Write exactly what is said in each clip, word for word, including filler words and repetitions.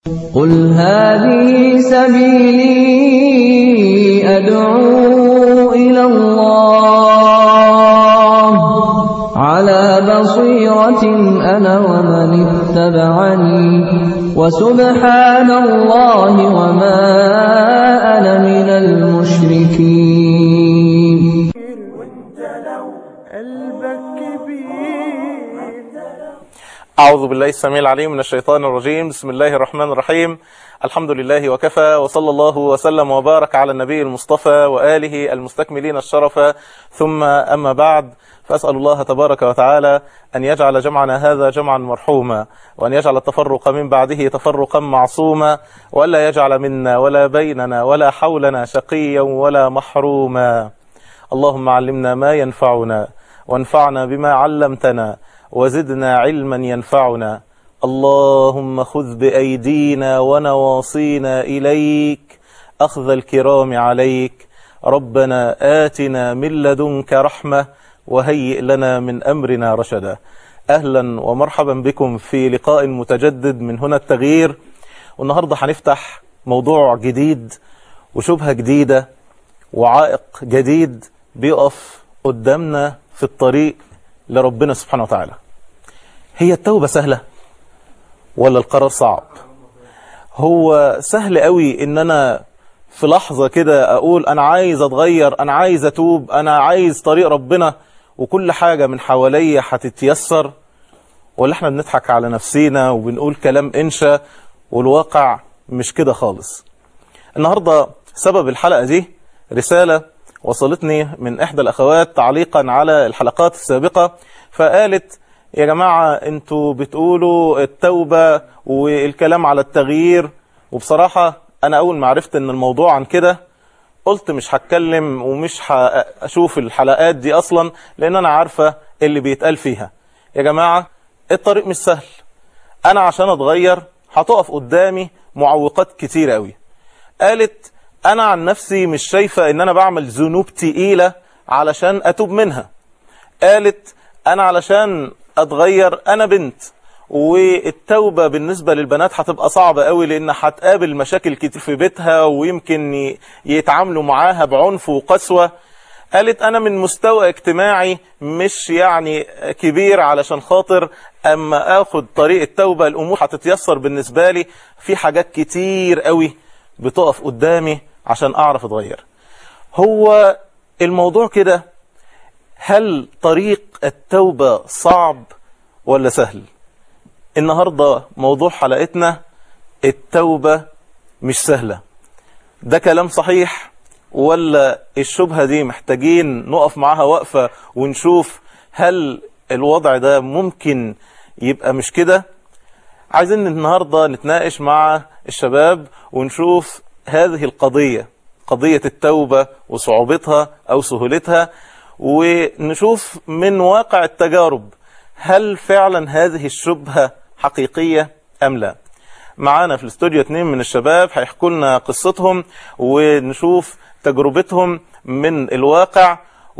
قل هذه سبيلي أدعو إلى الله على بصيرة أنا ومن اتبعني وسبحان الله وما أنا من المشركين. أعوذ بالله السميع العليم من الشيطان الرجيم. بسم الله الرحمن الرحيم. الحمد لله وكفى، وصلى الله وسلم وبارك على النبي المصطفى وآله المستكملين الشرف، ثم أما بعد، فأسأل الله تبارك وتعالى أن يجعل جمعنا هذا جمعا مرحوما، وأن يجعل التفرق من بعده تفرقا معصوما، وألا يجعل منا ولا بيننا ولا حولنا شقيا ولا محروما. اللهم علمنا ما ينفعنا وانفعنا بما علمتنا وزدنا علما ينفعنا. اللهم خذ بأيدينا ونواصينا إليك أخذ الكرام عليك. ربنا آتنا من لدنك رحمة وهيئ لنا من أمرنا رشدا. أهلا ومرحبا بكم في لقاء متجدد من هنا التغيير. والنهاردة هنفتح موضوع جديد وشبهة جديدة وعائق جديد بيقف قدامنا في الطريق لربنا سبحانه وتعالى. هي التوبة سهلة ولا القرار صعب؟ هو سهل قوي ان انا في لحظة كده اقول انا عايز اتغير، انا عايز اتوب، انا عايز طريق ربنا وكل حاجة من حواليا هتتيسر؟ ولا احنا بنضحك على نفسينا وبنقول كلام انشا والواقع مش كده خالص؟ النهاردة سبب الحلقة دي رسالة وصلتني من احدى الاخوات تعليقا على الحلقات السابقة، فقالت يا جماعة انتوا بتقولوا التوبة والكلام على التغيير، وبصراحة انا اول ما عرفت ان الموضوع عن كده قلت مش هتكلم ومش هشوف الحلقات دي اصلا، لان انا عارفة اللي بيتقال فيها. يا جماعة الطريق مش سهل، انا عشان اتغير هتقف قدامي معوقات كتير قوي. قالت انا عن نفسي مش شايفة ان انا بعمل ذنوب تقيلة علشان اتوب منها. قالت انا علشان اتغير انا بنت، والتوبة بالنسبة للبنات هتبقى صعبة قوي لان هتقابل مشاكل كتير في بيتها ويمكن يتعاملوا معاها بعنف وقسوة. قالت انا من مستوى اجتماعي مش يعني كبير علشان خاطر اما اخد طريق التوبة الامور هتتيسر بالنسبة لي، في حاجات كتير قوي بتقف قدامي عشان اعرف اتغير. هو الموضوع كده، هل طريق التوبة صعب ولا سهل؟ النهاردة موضوع حلقتنا التوبة مش سهلة. ده كلام صحيح ولا الشبهة دي محتاجين نقف معاها وقفة ونشوف هل الوضع ده ممكن يبقى مش كده؟ عايزين النهاردة نتناقش مع الشباب ونشوف هذه القضية، قضية التوبة وصعوبتها أو سهولتها، ونشوف من واقع التجارب هل فعلا هذه الشبهة حقيقية أم لا. معانا في الاستوديو اتنين من الشباب هيحكوا لنا قصتهم ونشوف تجربتهم من الواقع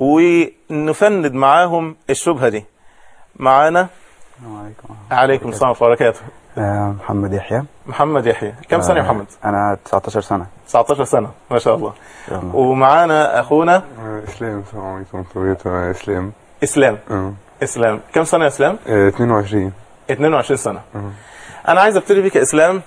ونفند معاهم الشبهة دي. معانا عليكم السلام ورحمة الله وبركاته. محمد يحيى. محمد يحيى، كم سنة يا محمد؟ أنا تسعتاشر سنة. تسعتاشر سنة ما شاء الله. ومعانا أخونا إسلام. السلام عليكم ورحمة الله وبركاته. إسلام. إسلام. أه. إسلام، كم سنة يا إسلام؟ اه اتنين وعشرين. اتنين وعشرين سنة. أه. أنا عايز أبتدي بك يا إسلام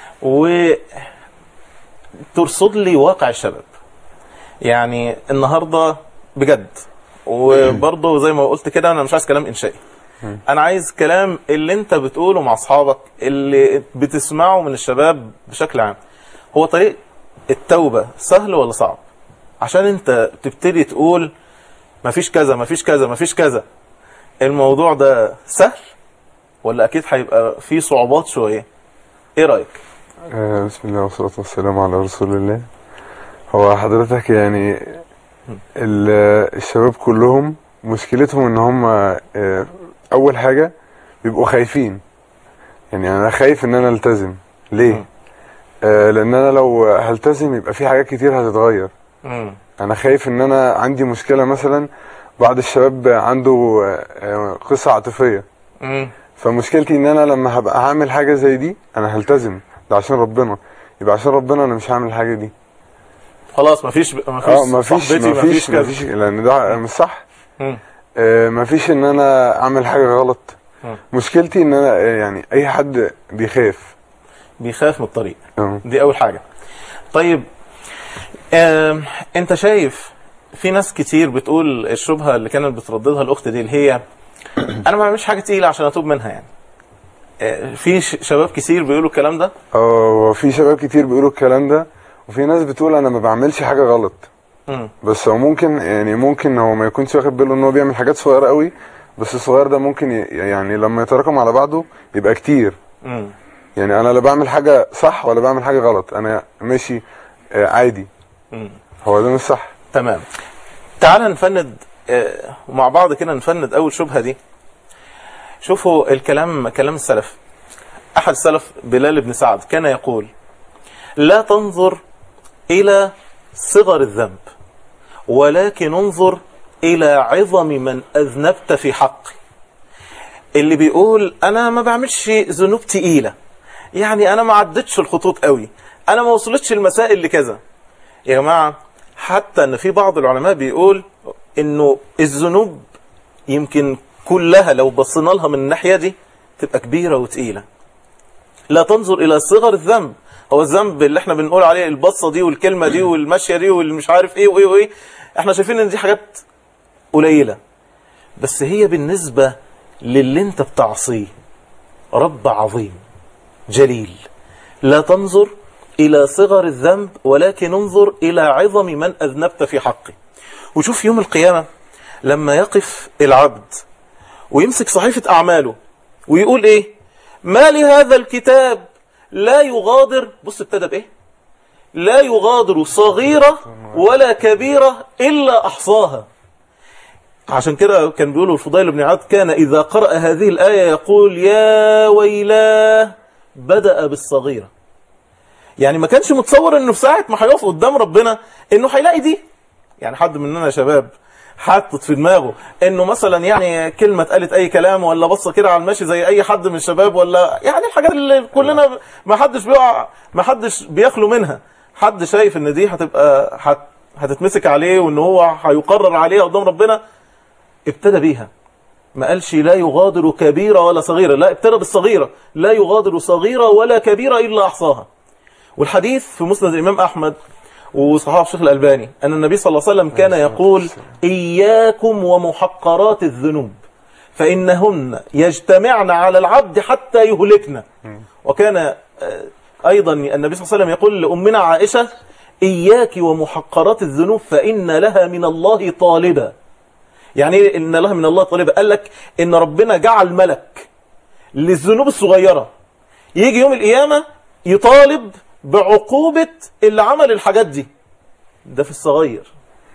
وترصد لي واقع الشباب. يعني النهاردة بجد، وبرضه زي ما قلت كده أنا مش عايز كلام إنشائي، أنا عايز كلام اللي أنت بتقوله مع أصحابك اللي بتسمعه من الشباب بشكل عام. هو طريق التوبة سهل ولا صعب؟ عشان أنت تبتدي تقول مفيش كذا مفيش كذا مفيش كذا، الموضوع ده سهل ولا أكيد هيبقى فيه صعوبات شوية؟ إيه رأيك؟ آه بسم الله والصلاة والسلام على رسول الله. هو حضرتك يعني الشباب كلهم مشكلتهم ان هم آه اول حاجة بيبقوا خايفين. يعني انا خايف ان انا التزم. ليه؟ آه لان انا لو هلتزم يبقى في حاجات كتير هتتغير. م. انا خايف ان انا عندي مشكلة، مثلا بعض الشباب عنده آه قصة عاطفية. م. فمشكلتي ان انا لما هبقى هعمل حاجة زي دي انا هلتزم، ده عشان ربنا، يبقى عشان ربنا انا مش هعمل الحاجه دي. خلاص مفيش مفيش اه مفيش صاحبتي، مفيش مفيش كذا. مفيش لان ده مش صح. مم. آه مفيش ان انا اعمل حاجه غلط. مم. مشكلتي ان انا يعني اي حد بيخاف بيخاف من الطريق. اه دي اول حاجه. طيب آم، انت شايف في ناس كتير بتقول الشبهه اللي كانت بترددها الاخت دي اللي هي انا ما بعملش حاجه تقيله عشان اتوب منها يعني. آه، في ش- شباب كتير بيقولوا الكلام ده. اه وفي شباب كتير بيقولوا الكلام ده، وفي ناس بتقول انا ما بعملش حاجه غلط. مم. بس هو ممكن يعني ممكن هو ما يكونش واخد باله ان هو بيعمل حاجات صغيره قوي، بس الصغير ده ممكن ي- يعني لما يتراكم على بعضه يبقى كتير. مم. يعني انا لا بعمل حاجه صح ولا بعمل حاجه غلط، انا ماشي آه، عادي. مم. هو ده مش صح. تمام. تعال نفند آه، مع بعض كده، نفند اول شبهه دي. شوفوا الكلام، كلام السلف. احد السلف بلال بن سعد كان يقول لا تنظر الى صغر الذنب ولكن انظر الى عظم من اذنبت في حقي. اللي بيقول انا ما بعملش ذنوب تقيله، يعني انا ما عدتش الخطوط قوي، انا ما وصلتش المسائل لكذا. يا جماعه حتى ان في بعض العلماء بيقول انه الذنوب يمكن كلها لو بصينا لها من الناحيه دي تبقى كبيره وتقيله. لا تنظر الى صغر الذنب. هو الذنب اللي احنا بنقول عليه البصه دي والكلمه دي والمشيه دي والمش عارف ايه وايه وايه، احنا شايفين ان دي حاجات قليله، بس هي بالنسبه للي انت بتعصيه رب عظيم جليل. لا تنظر الى صغر الذنب ولكن انظر الى عظم من اذنبت في حقه. وشوف يوم القيامه لما يقف العبد ويمسك صحيفه اعماله ويقول ايه؟ ما لهذا الكتاب لا يغادر، بص ابتدى بايه؟ لا يغادر صغيرة ولا كبيرة إلا أحصاها. عشان كده كان بيقولوا الفضيل بن عياض كان إذا قرأ هذه الآية يقول يا ويلاه بدأ بالصغيرة. يعني ما كانش متصور انه في ساعة ما هيقف قدام ربنا انه هيلاقي دي. يعني حد مننا يا شباب حاطط في دماغه انه مثلا يعني كلمه اتقالت اي كلام ولا بصه كده على المشي زي اي حد من الشباب، ولا يعني الحاجات اللي كلنا ما حدش بيقع ما حدش بيخلو منها. حد شايف ان دي هتبقى هت هتتمسك عليه وان هو هيقرر عليها قدام ربنا، ابتدى بيها. ما قالش لا يغادر كبيره ولا صغيره، لا ابتدى بالصغيره. لا يغادر صغيره ولا كبيره الا احصاها. والحديث في مسند الامام احمد وصححه الشيخ الألباني أن النبي صلى الله عليه وسلم كان يقول إياكم ومحقرات الذنوب فإنهن يجتمعن على العبد حتى يهلكنا. وكان أيضا النبي صلى الله عليه وسلم يقول لأمنا عائشة إياك ومحقرات الذنوب فإن لها من الله طالبا. يعني إن لها من الله طالبا؟ قال لك إن ربنا جعل ملك للذنوب الصغيرة يجي يوم القيامة يطالب بعقوبة اللي عمل الحاجات دي. ده في الصغير،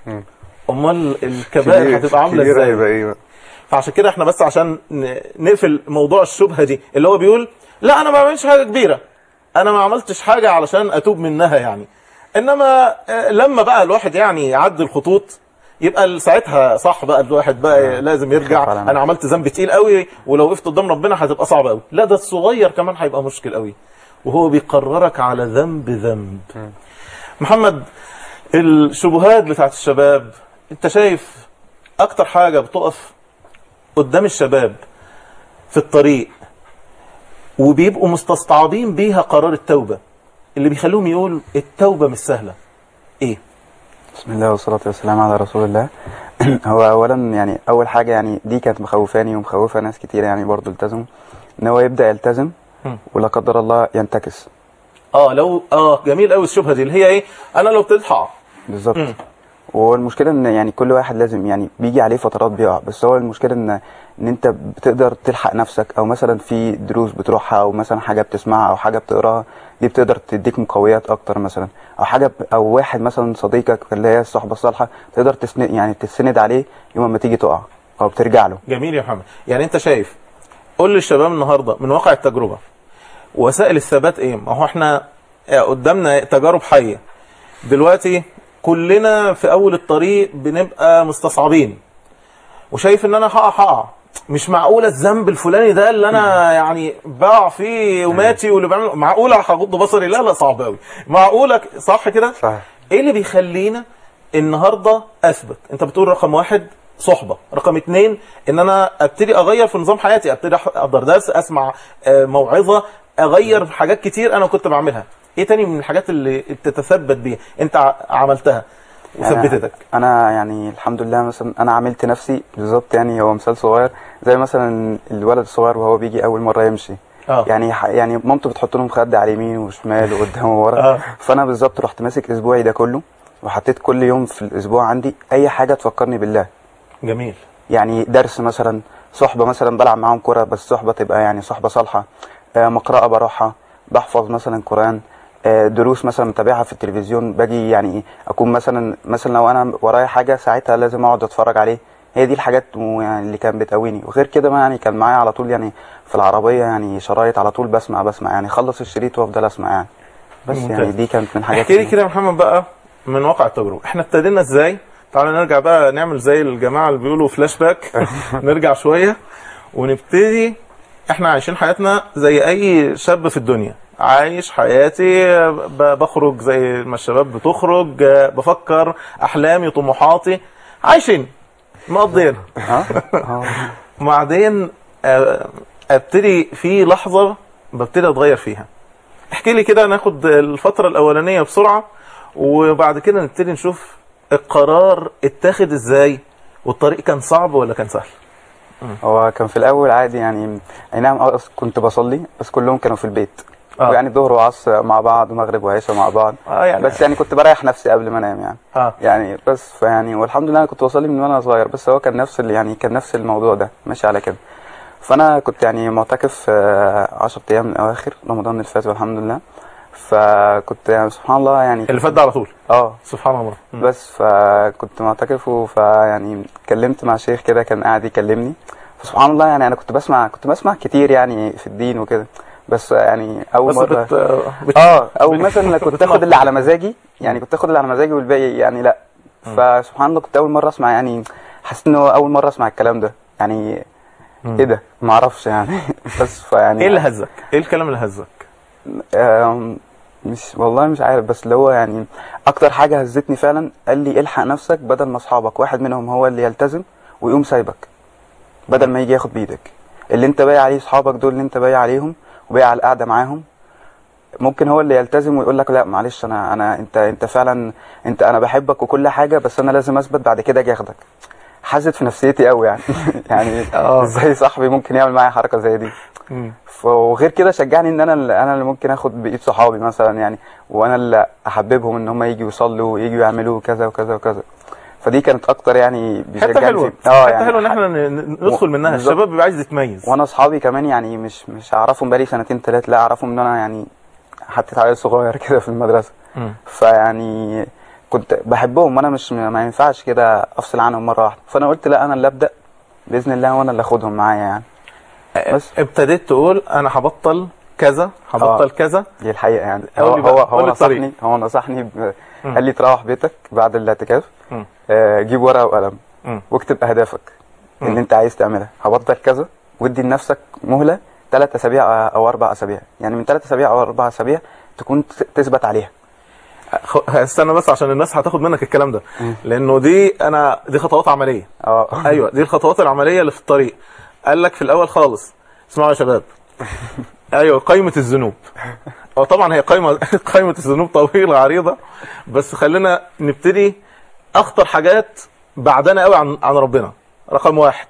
امال الكبائر هتبقى عامله ازاي؟ ايه؟ فعشان كده احنا بس عشان نقفل موضوع الشبهه دي اللي هو بيقول لا انا ما بعملش حاجه كبيره، انا ما عملتش حاجه علشان اتوب منها يعني. انما لما بقى الواحد يعني يعدي الخطوط يبقى ساعتها صح بقى الواحد بقى لازم يرجع. انا عملت ذنب تقيل قوي ولو وقفت قدام ربنا هتبقى صعبه قوي. لا ده الصغير كمان هيبقى مشكل قوي، وهو بيقررك على ذنب ذنب. محمد، الشبهات بتاعت الشباب، انت شايف اكتر حاجة بتقف قدام الشباب في الطريق وبيبقوا مستصعبين بيها قرار التوبة، اللي بيخلوهم يقول التوبة مش سهلة، ايه؟ بسم الله والصلاة والسلام على رسول الله. هو اولا يعني اول حاجة يعني دي كانت مخوفاني ومخوفة ناس كتير يعني برضو التزموا، ان هو يبدأ يلتزم ولا قدر الله ينتكس. اه لو اه جميل قوي الشبهه دي اللي هي ايه؟ انا لو ابتديت هقع. بالظبط. والمشكله ان يعني كل واحد لازم يعني بيجي عليه فترات بيقع، بس هو المشكله ان ان انت بتقدر تلحق نفسك، او مثلا في دروس بتروحها او مثلا حاجه بتسمعها او حاجه بتقراها دي بتقدر تديك مقويات اكتر مثلا، او حاجه او واحد مثلا صديقك اللي هي الصحبه الصالحه تقدر تسند يعني تسند عليه يوم ما تيجي تقع او بترجع له. جميل يا محمد. يعني انت شايف، قول للشباب النهارده من واقع التجربه وسائل الثبات ايه؟ ما هو احنا قدامنا تجارب حيه دلوقتي، كلنا في اول الطريق بنبقى مستصعبين وشايف ان انا هقع هقع مش معقوله الذنب الفلاني ده اللي انا يعني بقع فيه وماتي واللي بعمله، معقوله هغض بصري؟ لا لا صعب قوي. معقوله صح كده؟ صح. ايه اللي بيخلينا النهارده اثبت؟ انت بتقول رقم واحد صحبه، رقم اتنين ان انا ابتدي اغير في نظام حياتي، ابتدي احضر درس، اسمع موعظه، اغير حاجات كتير انا كنت بعملها. ايه تاني من الحاجات اللي تتثبت بيها انت عملتها وثبتتك؟ انا يعني الحمد لله مثلا انا عملت نفسي بالظبط. يعني هو مثال صغير زي مثلا الولد الصغير وهو بيجي اول مره يمشي، آه. يعني يعني مامته بتحط له مخده على اليمين وشمال وقدام وورا. آه. فانا بالظبط رحت ماسك اسبوعي ده كله وحطيت كل يوم في الاسبوع عندي اي حاجه تفكرني بالله. جميل. يعني درس مثلا، صحبه مثلا بلعب معاهم كوره بس صحبه تبقى يعني صحبه صالحه، آه مقرأة بروحها، بحفظ مثلا قرآن، آه دروس مثلا متابعها في التلفزيون، باجي يعني اكون مثلا مثلا لو انا ورايا حاجه ساعتها لازم اقعد اتفرج عليه. هي دي الحاجات يعني اللي كانت بتقويني. وغير كده ما يعني كان معايا على طول يعني في العربيه يعني شرايط على طول بسمع بسمع يعني خلص الشريط وافضل اسمع يعني. بس ممتاز. يعني دي كانت من حاجات. احكي لي كده يا محمد بقى من واقع التجربه، احنا ابتدينا ازاي؟ تعالى نرجع بقى نعمل زي الجماعه اللي بيقولوا فلاش باك نرجع شويه ونبتدي. احنا عايشين حياتنا زي اي شاب في الدنيا، عايش حياتي بخرج زي ما الشباب بتخرج، بفكر احلامي طموحاتي، عايشين مقضيين. وبعدين ابتدي في لحظه ببتدي اتغير فيها. احكي لي كده، ناخد الفتره الاولانيه بسرعه وبعد كده نبتدي نشوف القرار اتاخد ازاي، والطريق كان صعب ولا كان سهل؟ هو كان في الاول عادي يعني، اي نعم كنت بصلي بس كلهم كانوا في البيت. آه. يعني ظهر وعصر مع بعض ومغرب وعشاء مع بعض. آه يعني بس يعني كنت بريح نفسي قبل ما انام يعني. آه. يعني بس فيعني والحمد لله انا كنت بصلي من وانا صغير، بس هو كان نفس يعني كان نفس الموضوع ده ماشي على كده. فانا كنت يعني معتكف عشرة ايام من اواخر رمضان اللي فات والحمد لله. فكنت يعني سبحان الله يعني اللي فات ده على طول. اه سبحان الله. م. بس فكنت معتكف فيعني اتكلمت مع شيخ كده كان قاعد يكلمني. فسبحان الله يعني انا كنت بسمع كنت بسمع كتير يعني في الدين وكده، بس يعني اول بس مره بت... بت... اه او مثلا كنت اخد اللي على مزاجي يعني كنت اخد اللي على مزاجي والباقي يعني لا. فسبحان الله كنت اول مره اسمع يعني حسيت انه اول مره اسمع الكلام ده يعني. ايه ده ما اعرفش يعني. بس فيعني ايه اللي هزك؟ ايه الكلام اللي هزك؟ مش والله مش عارف، بس اللي هو يعني اكتر حاجه هزتني فعلا قال لي الحق نفسك بدل ما اصحابك واحد منهم هو اللي يلتزم ويقوم سايبك بدل ما يجي ياخد بايدك. اللي انت بايع عليه اصحابك دول اللي انت بايع عليهم وبايع على القعده معاهم ممكن هو اللي يلتزم ويقول لك لا معلش انا انا انت انت فعلا انت انا بحبك وكل حاجه بس انا لازم اثبت بعد كده اجي اخدك. حزت في نفسيتي قوي يعني. يعني ازاي صاحبي ممكن يعمل معايا حركه زي دي؟ وغير كده شجعني ان انا اللي انا اللي ممكن اخد بايد صحابي مثلا يعني، وانا اللي احببهم ان هم يجوا يصلوا ويجوا يعملوا كذا وكذا وكذا. فدي كانت اكتر يعني حته حلوه اه حته يعني حلوه ان احنا ندخل منها. الشباب بيبقى عايز يتميز. وانا اصحابي كمان يعني مش مش اعرفهم بقالي سنتين ثلاثه، لا اعرفهم ان انا يعني حطيت عيل صغير كده في المدرسه. م. فيعني كنت بحبهم وانا مش ما ينفعش كده افصل عنهم مره واحده. فانا قلت لا انا اللي ابدا باذن الله وانا اللي اخدهم معايا يعني. بس ابتديت تقول انا هبطل كذا هبطل آه. كذا. دي الحقيقه يعني هو هو هو نصحني هو نصحني ب... قال لي تروح بيتك بعد الاعتكاف آه جيب ورقه وقلم واكتب اهدافك م. اللي انت عايز تعملها. هبطل كذا وادي لنفسك مهله ثلاث اسابيع او اربع اسابيع، يعني من ثلاث اسابيع او اربع اسابيع تكون تثبت عليها. استنى بس عشان الناس هتاخد منك الكلام ده م. لانه دي انا دي خطوات عمليه. اه ايوه دي الخطوات العمليه اللي في الطريق. قال لك في الاول خالص اسمعوا يا شباب ايوه قائمه الذنوب. هو طبعا هي قائمه قائمه الذنوب طويله عريضه، بس خلينا نبتدي اخطر حاجات بعدنا قوي عن عن ربنا. رقم واحد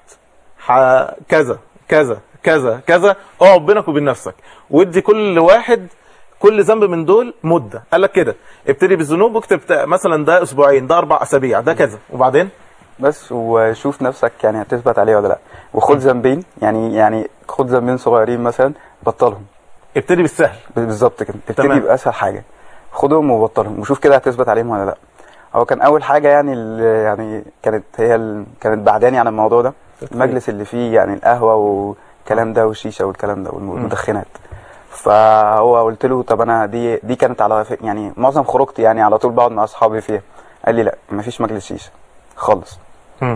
كذا كذا كذا كذا. اقعد بينك وبين نفسك وادي كل واحد كل ذنب من دول مده. قال لك كده ابتدي بالذنوب واكتب مثلا ده اسبوعين ده اربع اسابيع ده كذا، وبعدين بس وشوف نفسك يعني هتثبت عليه ولا لا. وخد ذنبين يعني يعني خد ذنبين صغيرين مثلا بطلهم. ابتدي بالسهل بالظبط كده. ابتدي باسهل حاجه خدهم وبطلهم وشوف كده هتثبت عليهم ولا لا. هو كان اول حاجه يعني اللي يعني كانت هي اللي كانت بعداني عن الموضوع ده المجلس اللي فيه يعني القهوه والكلام ده والشيشه والكلام ده والمدخنات. فهو قلت له طب انا دي دي كانت على يعني معظم خروجتي يعني على طول بقعد مع اصحابي فيها. قال لي لا مفيش مجلس شيشه خالص. امم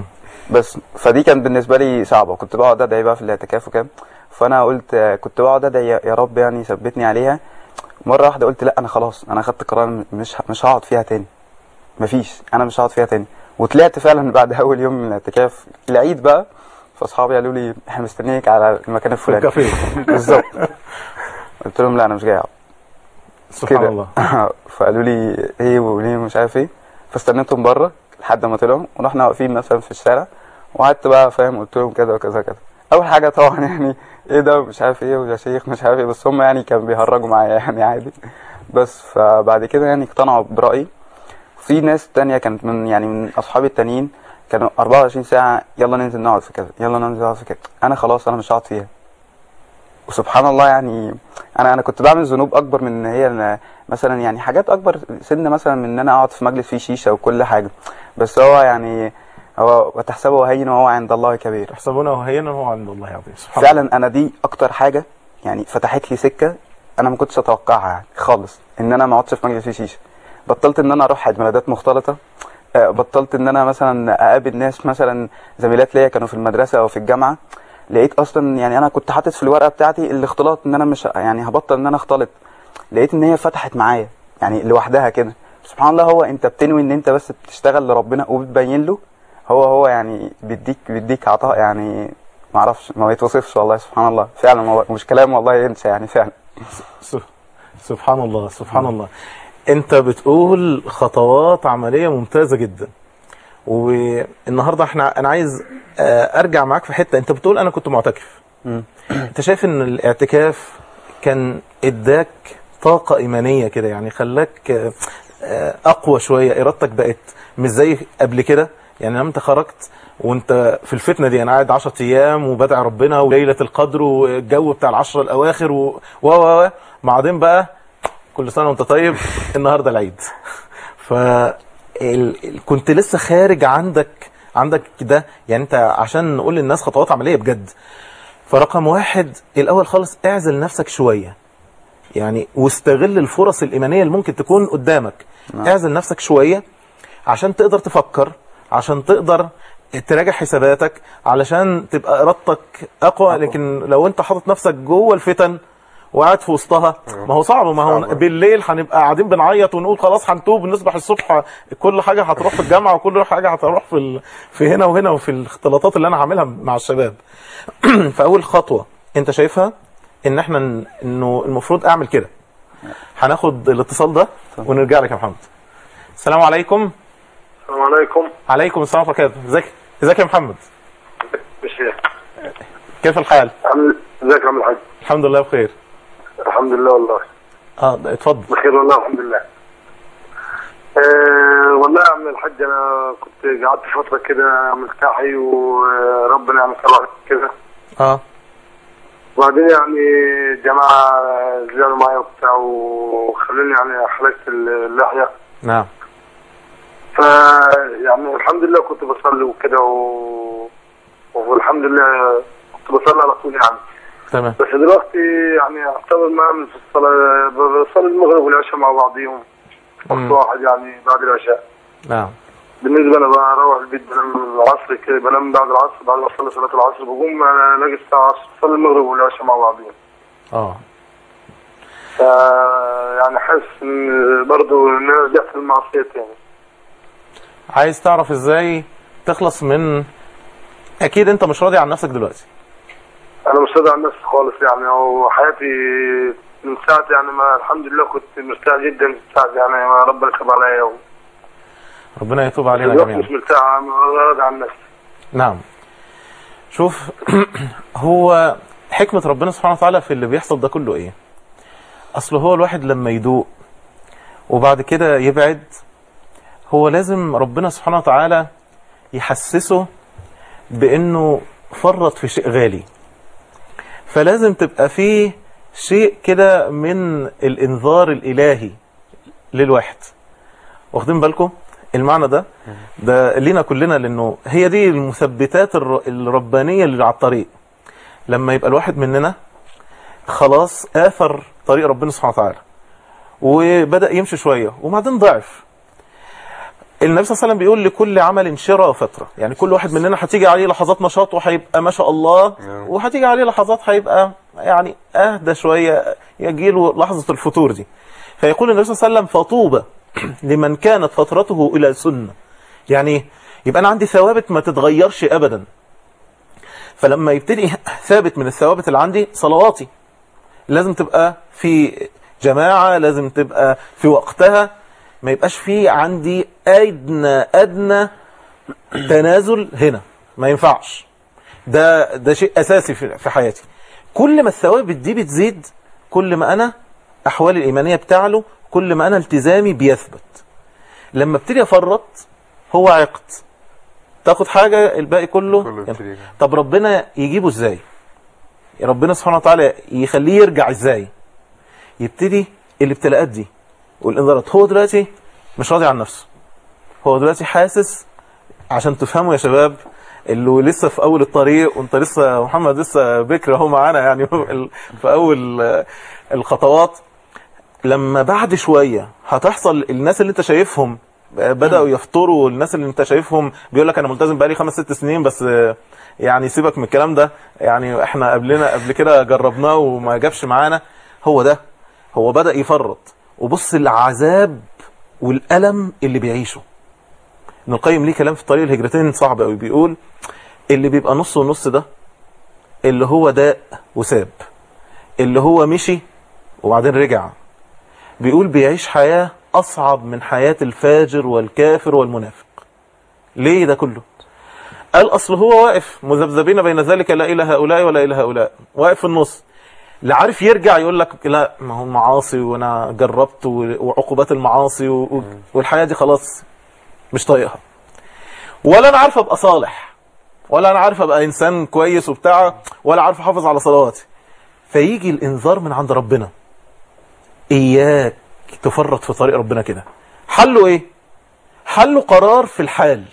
بس فدي كان بالنسبه لي صعبه، كنت بقعد ادعي بقى في الاعتكاف وكده. فانا قلت كنت بقعد ادعي يا رب يعني يثبتني عليها. مره واحده قلت لا انا خلاص انا اخدت قرار مش مش هقعد فيها تاني، مفيش انا مش هقعد فيها تاني. وطلعت فعلا بعد اول يوم من الاعتكاف العيد بقى، فاصحابي قالوا لي احنا مستنيينك على المكان الفلاني الكافيه بالظبط. قلت لهم لا انا مش جاي اقعد. سبحان الله. فقالوا لي ايه وليه مش عارف ايه، فاستنيتهم بره لحد ما طلعوا ورحنا واقفين مثلا في الشارع، وقعدت بقى فاهم قلت لهم كذا وكذا كذا. اول حاجه طبعا يعني ايه ده مش عارف ايه ويا شيخ مش عارف ايه، بس هم يعني كانوا بيهرجوا معايا يعني عادي. بس فبعد كده يعني اقتنعوا برايي. في ناس تانية كانت من يعني من اصحابي التانيين كانوا أربعة وعشرين ساعه يلا ننزل نقعد في كذا يلا ننزل نقعد في كذا. انا خلاص انا مش هقعد فيها. وسبحان الله يعني انا انا كنت بعمل ذنوب اكبر من ان هي مثلا يعني حاجات اكبر سن مثلا من ان انا اقعد في مجلس فيه شيشه وكل حاجه. بس هو يعني هو وتحسبه هينا وهو عند الله كبير. تحسبونه هينا وهو عند الله عظيم. سبحان فعلا الله. انا دي اكتر حاجه يعني فتحت لي سكه انا ما كنتش اتوقعها يعني خالص، ان انا ما اقعدش في مجلس فيه شيشه. بطلت ان انا اروح عيد ميلادات مختلطه، بطلت ان انا مثلا اقابل ناس مثلا زميلات ليا كانوا في المدرسه او في الجامعه. لقيت اصلا يعني انا كنت حاطط في الورقه بتاعتي الاختلاط ان انا مش يعني هبطل ان انا اختلط. لقيت ان هي فتحت معايا يعني لوحدها كده. سبحان الله، هو انت بتنوي ان انت بس بتشتغل لربنا وبتبين له، هو هو يعني بيديك بيديك عطاء يعني ما اعرفش ما يتوصفش والله. سبحان الله فعلا والله مش كلام والله ينسى يعني فعلا. سبحان الله سبحان الله. انت بتقول خطوات عمليه ممتازه جدا. والنهارده احنا انا عايز ارجع معاك في حته. انت بتقول انا كنت معتكف. انت شايف ان الاعتكاف كان اداك طاقه ايمانيه كده، يعني خلاك اقوى شويه، ارادتك بقت مش زي قبل كده؟ يعني لما انت خرجت وانت في الفتنه دي، انا قاعد عشرة ايام وبدعي ربنا وليله القدر والجو بتاع العشره الاواخر و و و بعدين بقى كل سنه وانت طيب النهارده العيد. ف كنت لسه خارج عندك عندك ده، يعني انت عشان نقول للناس خطوات عمليه بجد. فرقم واحد الاول خالص اعزل نفسك شويه يعني، واستغل الفرص الايمانيه اللي ممكن تكون قدامك. نعم. اعزل نفسك شويه عشان تقدر تفكر، عشان تقدر تراجع حساباتك، علشان تبقى ارادتك اقوى. لكن لو انت حاطط نفسك جوه الفتن وقاعد في وسطها، ما هو صعب. ما هو بالليل هنبقى قاعدين بنعيط ونقول خلاص هنتوب، نصبح الصبح كل حاجه هتروح في الجامعه وكل حاجه هتروح في ال... في هنا وهنا وفي الاختلاطات اللي انا عاملها مع الشباب. فاول خطوه انت شايفها ان احنا انه المفروض اعمل كده. هناخد الاتصال ده ونرجع لك يا محمد. السلام عليكم. السلام عليكم. عليكم السلام ورحمه الله. ازيك ازيك يا محمد؟ بخير. كيف الحال؟ ازيك يا عم الحاج؟ الحمد لله بخير. الحمد لله والله. اه اتفضل. بخير والله الحمد لله. أه والله يا عم الحاج انا كنت قعدت فتره كده مرتاحي وربنا يعني كرهني كده. اه. وبعدين يعني الجماعه زعلوا معايا وبتاع وخلوني يعني حلقت اللحيه. نعم. ف يعني الحمد لله كنت بصلي وكده و... والحمد لله كنت بصلي على طول يعني. تمام. بس دلوقتي يعني اعتبر ما اعمل في الصلاه، بصلي المغرب والعشاء مع بعضيهم وقت واحد يعني بعد العشاء. نعم. بالنسبه انا بروح البيت بنام العصر كده، بنام بعد العصر بعد ما اصلي صلاه العصر بقوم الاقي الساعه عشرة اصلي المغرب والعشاء مع بعضهم. اه. ف يعني حاسس ان برضه ان انا رجعت في المعصيه تاني. عايز تعرف ازاي تخلص من، اكيد انت مش راضي عن نفسك دلوقتي. انا مش راضي عن نفسي خالص يعني، وحياتي من ساعه يعني ما الحمد لله كنت مرتاح جدا من ساعه يعني ما ربنا يتوب عليا و... ربنا يتوب علينا جميعا. مش مرتاح، راضي عن نفسي. نعم. شوف هو حكمة ربنا سبحانه وتعالى في اللي بيحصل ده كله ايه؟ اصل هو الواحد لما يدوق وبعد كده يبعد، هو لازم ربنا سبحانه وتعالى يحسسه بانه فرط في شيء غالي. فلازم تبقى فيه شيء كده من الانذار الالهي للواحد. واخدين بالكم المعنى ده؟ ده لينا كلنا، لانه هي دي المثبتات الربانية اللي على الطريق. لما يبقى الواحد مننا خلاص آثر طريق ربنا سبحانه وتعالى وبدأ يمشي شوية وبعدين ضعف، النبي صلى الله عليه وسلم بيقول لكل عمل شرى وفترة، يعني كل واحد مننا هتيجي عليه لحظات نشاط وهيبقى ما شاء الله، وهتيجي عليه لحظات هيبقى يعني اهدى شوية يجيله لحظة الفتور دي. فيقول النبي صلى الله عليه وسلم فطوبى لمن كانت فترته الى السنة، يعني يبقى انا عندي ثوابت ما تتغيرش ابدا. فلما يبتدي ثابت من الثوابت اللي عندي صلواتي لازم تبقى في جماعة، لازم تبقى في وقتها، ما يبقاش في عندي أدنى أدنى تنازل هنا، ما ينفعش. ده ده شيء أساسي في حياتي. كل ما الثوابت دي بتزيد كل ما أنا أحوالي الإيمانية بتعلو، كل ما أنا التزامي بيثبت. لما ابتدي أفرط هو عقد، تاخد حاجة الباقي كله, كله يعني. طب ربنا يجيبه ازاي؟ ربنا سبحانه وتعالى يخليه يرجع ازاي؟ يبتدي الابتلاءات دي والانذارات. هو دلوقتي مش راضي عن نفسه، هو دلوقتي حاسس، عشان تفهموا يا شباب اللي لسه في اول الطريق، وانت لسه محمد لسه بكر اهو معانا يعني في اول الخطوات. لما بعد شوية هتحصل الناس اللي انت شايفهم بدأوا يفطروا، الناس اللي انت شايفهم بيقول لك انا ملتزم بقالي خمس ست سنين بس يعني سيبك من الكلام ده، يعني احنا قبلنا قبل كده جربناه وما جابش معانا. هو ده، هو بدأ يفرط، وبص العذاب والألم اللي بيعيشه. ابن القيم ليه كلام في طريق الهجرتين صعب قوي، بيقول اللي بيبقى نص ونص ده اللي هو داء وساب، اللي هو مشي وبعدين رجع، بيقول بيعيش حياة أصعب من حياة الفاجر والكافر والمنافق. ليه ده كله؟ قال أصل هو واقف مذبذبين بين ذلك، لا إلى هؤلاء ولا إلى هؤلاء، واقف في النص. لا عارف يرجع يقول لك لا ما هو المعاصي وأنا جربت وعقوبات المعاصي والحياة دي خلاص مش طايقها، ولا أنا عارف أبقى صالح، ولا أنا عارف أبقى إنسان كويس وبتاع، ولا عارف أحافظ على صلواتي. فيجي الإنذار من عند ربنا، إياك تفرط في طريق ربنا كده. حله ايه؟ حله قرار في الحال.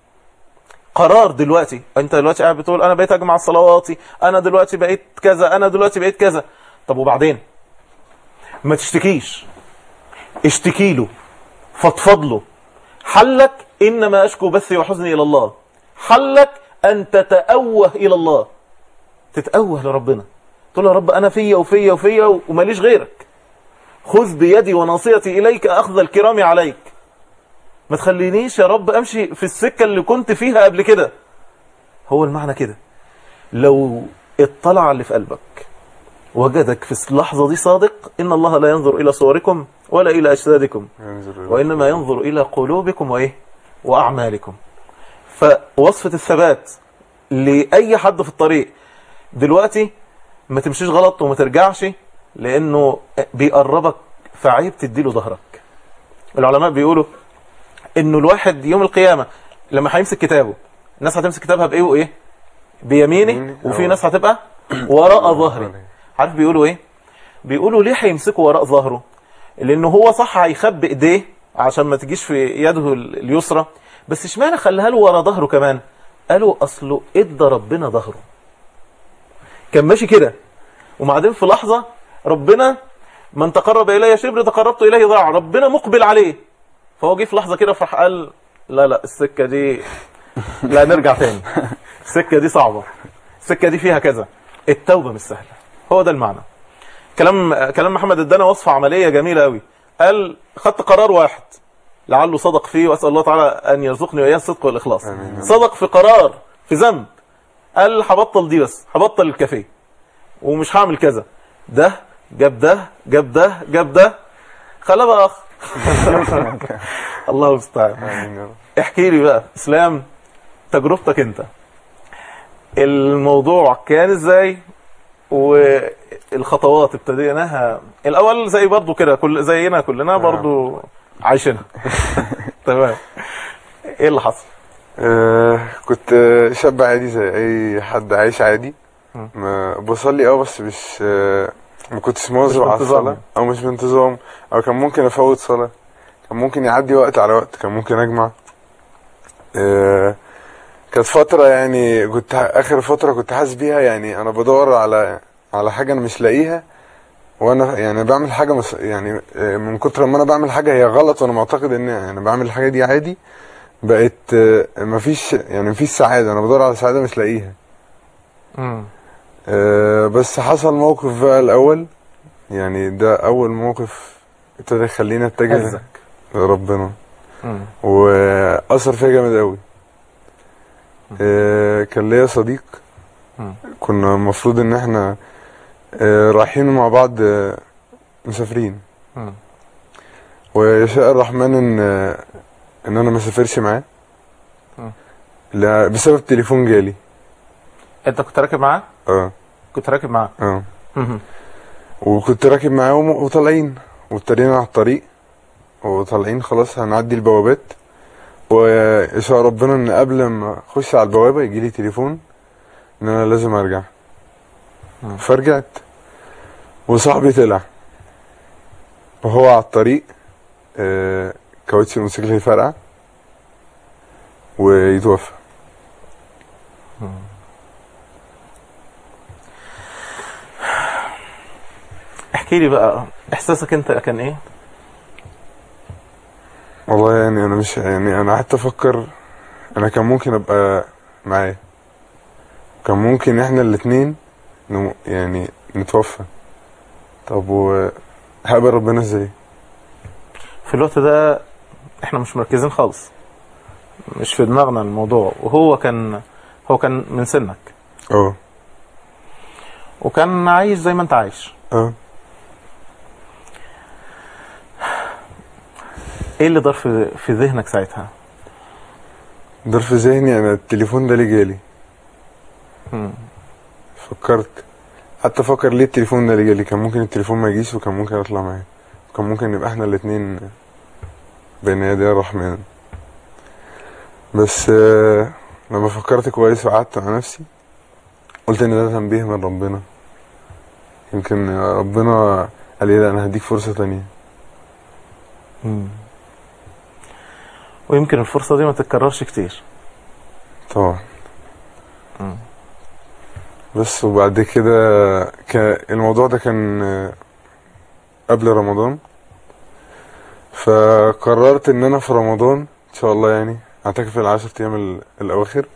قرار دلوقتي، انت دلوقتي قاعد بتقول انا بقيت اجمع صلواتي، انا دلوقتي بقيت كذا، انا دلوقتي بقيت كذا. طب وبعدين؟ ما تشتكيش، اشتكي له، فضفض له. حلك انما اشكو بثي وحزني الى الله. حلك ان تتأوه الى الله، تتأوه لربنا، تقول يا رب انا فيا وفيا وفيا وماليش غيرك، خذ بيدي وناصيتي إليك أخذ الكرام عليك. ما تخلينيش يا رب أمشي في السكة اللي كنت فيها قبل كده. هو المعنى كده. لو اطلع اللي في قلبك وجدك في اللحظة دي صادق، إن الله لا ينظر إلى صوركم ولا إلى أجسادكم، وإنما ينظر إلى قلوبكم وإيه وأعمالكم. فوصفة الثبات لأي حد في الطريق دلوقتي، ما تمشيش غلط وما ترجعش، لأنه بيقربك فعيب تديله ظهرك. العلماء بيقولوا إنه الواحد يوم القيامة لما هيمسك كتابه، الناس هتمسك كتابها بإيه وإيه؟ بيمينه، وفي ناس هتبقى وراء ظهره. عارف بيقولوا إيه؟ بيقولوا ليه هيمسكوا وراء ظهره؟ لأنه هو صح هيخبي إيديه عشان ما تجيش في يده اليسرى، بس اشمعنى خليها له وراء ظهره كمان؟ قالوا أصله إدى ربنا ظهره، كان ماشي كده، وبعدين في لحظة ربنا من تقرب إلي شبر تقربت إليه ضاع، ربنا مقبل عليه، فهو جه في لحظة كده فراح قال لا لا السكة دي لا نرجع تاني، السكة دي صعبة، السكة دي فيها كذا، التوبة مش سهلة. هو ده المعنى. كلام كلام محمد ادانا وصفة عملية جميلة قوي. قال خدت قرار واحد لعله صدق فيه، وأسأل الله تعالى أن يرزقني وإياه الصدق والإخلاص. صدق في قرار في ذنب، قال هبطل دي، بس هبطل الكافيه ومش هعمل كذا. ده جاب ده جاب ده جاب ده، خلاه بقى اخ. الله المستعان. احكي لي بقى اسلام، تجربتك انت، الموضوع كان ازاي، والخطوات ابتديناها الاول زي برضو كده كل زينا كلنا برضو عايشينها. تمام. ايه اللي حصل؟ آه كنت شاب عادي زي اي حد عايش عادي، ما بصلي اه بس مش آه ما كنتش مواظب على الصلاة، او مش بانتظام، او كان ممكن افوت صلاة، كان ممكن يعدي وقت على وقت، كان ممكن اجمع. آه كانت فترة يعني كنت اخر فترة كنت حاسس بيها يعني انا بدور على على حاجة انا مش لاقيها، وانا يعني بعمل حاجه مس... يعني من كتر ما انا بعمل حاجه هي غلط وانا معتقد ان يعني بعمل الحاجه دي عادي، بقت مفيش يعني مفيش سعاده، انا بدور على سعاده مش لاقيها. امم أه بس حصل موقف بقى الاول، يعني ده اول موقف ابتدى يخليني اتجه هزك. لربنا امم واثر فيا جامد قوي. أه كان ليا صديق، مم. كنا المفروض ان احنا أه رايحين مع بعض، أه مسافرين، مم. ويشاء الرحمن ان ان انا ما سافرش معاه، مم. لا بسبب تليفون جالي. انت كنت راكب معاه؟ اه كنت راكب معاه. اه مم. وكنت راكب معاه وم- وطالعين وابتدينا على الطريق وطالعين خلاص هنعدي البوابات، ويشاء ربنا ان قبل ما اخش على البوابه يجي لي تليفون ان انا لازم ارجع. مم. فرجعت وصاحبي طلع وهو على الطريق، آه كاوتش الموتوسيكل يفرقع ويتوفى. احكي لي بقى احساسك انت كان ايه؟ والله يعني انا مش يعني انا قعدت افكر انا كان ممكن ابقى معاه، كان ممكن احنا الاتنين نم... يعني نتوفى. طب وهقابل ربنا ازاي؟ في الوقت ده احنا مش مركزين خالص، مش في دماغنا الموضوع، وهو كان هو كان من سنك اه وكان عايش زي ما انت عايش. اه ايه اللي دار في في ذهنك ساعتها؟ دار في ذهني انا التليفون ده اللي جالي. مم. فكرت، حتى افكر ليه التليفون ده اللي جالي، كان ممكن التليفون ما يجيش وكان ممكن اطلع معاه، كان ممكن نبقى احنا الاتنين بين يدي الرحمن. بس آه لما فكرت كويس وقعدت مع نفسي قلت ان ده تنبيه من ربنا، يمكن ربنا قال لي لا انا هديك فرصة تانية. مم. ويمكن الفرصة دي ما تتكررش كتير طبعا. مم. بس وبعد كده كان الموضوع ده كان آه، قبل رمضان، فقررت ان انا في رمضان ان شاء الله يعني اعتكف العشر ايام ال- الاواخر،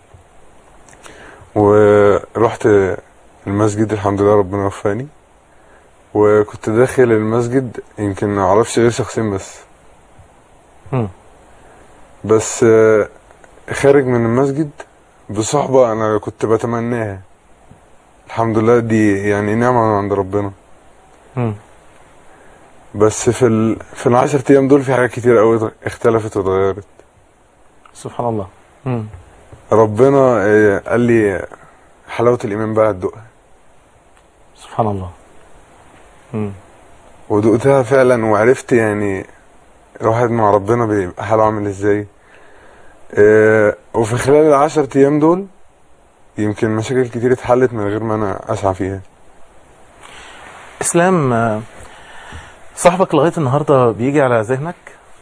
ورحت المسجد الحمد لله ربنا وفاني، وكنت داخل المسجد يمكن ما اعرفش غير شخصين بس. مم. بس آه، خارج من المسجد بصحبة انا كنت بتمناها، الحمد لله دي يعني نعمة من عند ربنا. مم. بس في ال... في العشر ايام دول في حاجات كتير قوي اختلفت واتغيرت. سبحان الله. مم. ربنا آه، قال لي حلاوة الإيمان بقى هتدوقها، سبحان الله. مم. ودقتها فعلا وعرفت يعني الواحد مع ربنا بيبقى حاله عامل ازاي. آه، وفي خلال العشر ايام دول يمكن مشاكل كتير اتحلت من غير ما انا اسعى فيها. اسلام، آه، صاحبك لغاية النهاردة بيجي على ذهنك؟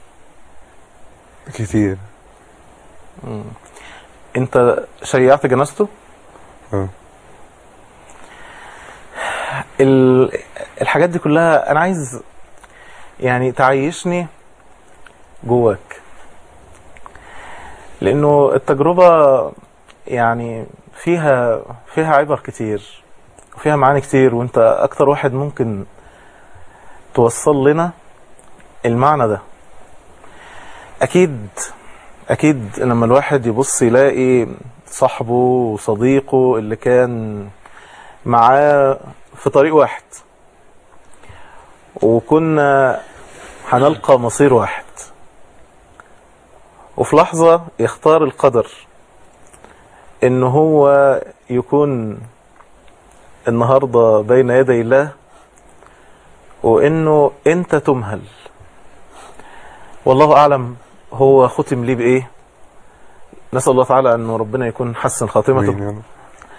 كتير. مم. انت شيعت جنازته؟ اه ال... الحاجات دي كلها انا عايز يعني تعيشني جواك، لانه التجربة يعني فيها فيها عبر كتير وفيها معاني كتير، وانت اكتر واحد ممكن توصل لنا المعنى ده. اكيد اكيد لما الواحد يبص يلاقي صاحبه وصديقه اللي كان معاه في طريق واحد وكنا هنلقى مصير واحد، وفي لحظة يختار القدر ان هو يكون النهاردة بين يدي الله، وانه انت تمهل. والله اعلم هو ختم ليه بايه، نسأل الله تعالى انه ربنا يكون حسن خاتمته. مين يعني؟